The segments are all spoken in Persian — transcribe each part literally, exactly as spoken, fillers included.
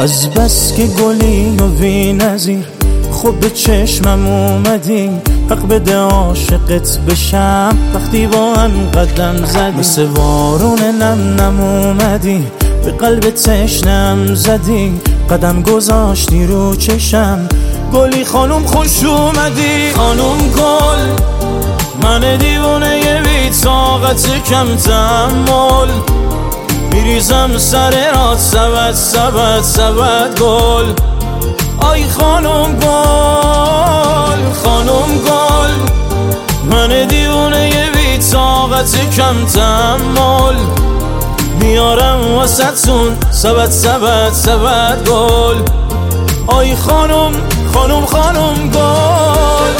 از بس که گلی و بی نظیر خوب به چشمم اومدی، حق بده عاشقت بشم وقتی با هم قدم زدی. مثل بارون نم نم اومدی به قلب تشنم زدی، قدم گذاشتی رو چشم گلی خانم خوش اومدی. خانم گل من دیوونه ی بی طاقت کم تحمل، میریزم سر رات سبت سبت سبت گل. آی خانم گل خانم گل من دیوونه ی بی طاقت کم تحمل، میارم واسهتون سبت سبت سبت گل. آی خانم خانم خانم گل.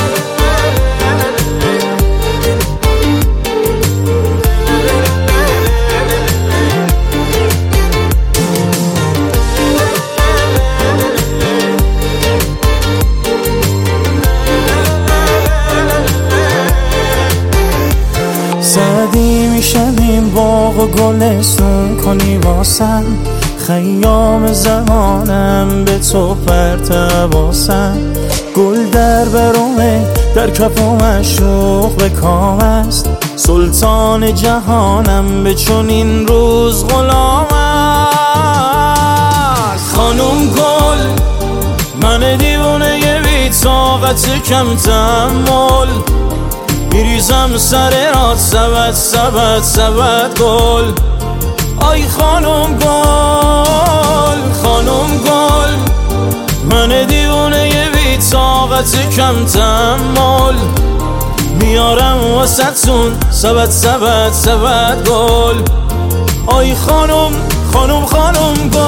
سعدی میشویم باغ و گلستون کنی واسم، خیام زمانم به تو پرتباسم. گل در برومه در کف و مشروق به کام است، سلطان جهانم به چون این روز غلام است. خانم گل من دیوونه ی بی طاقت کم تحمل، میریزم سر رات سبت سبت سبت گل. آی خانم گل خانم گل من دیوونه ی بی طاقت کم تحمل، میارم واسهتون سبت سبت سبت گل. آی خانم خانم خانم گل.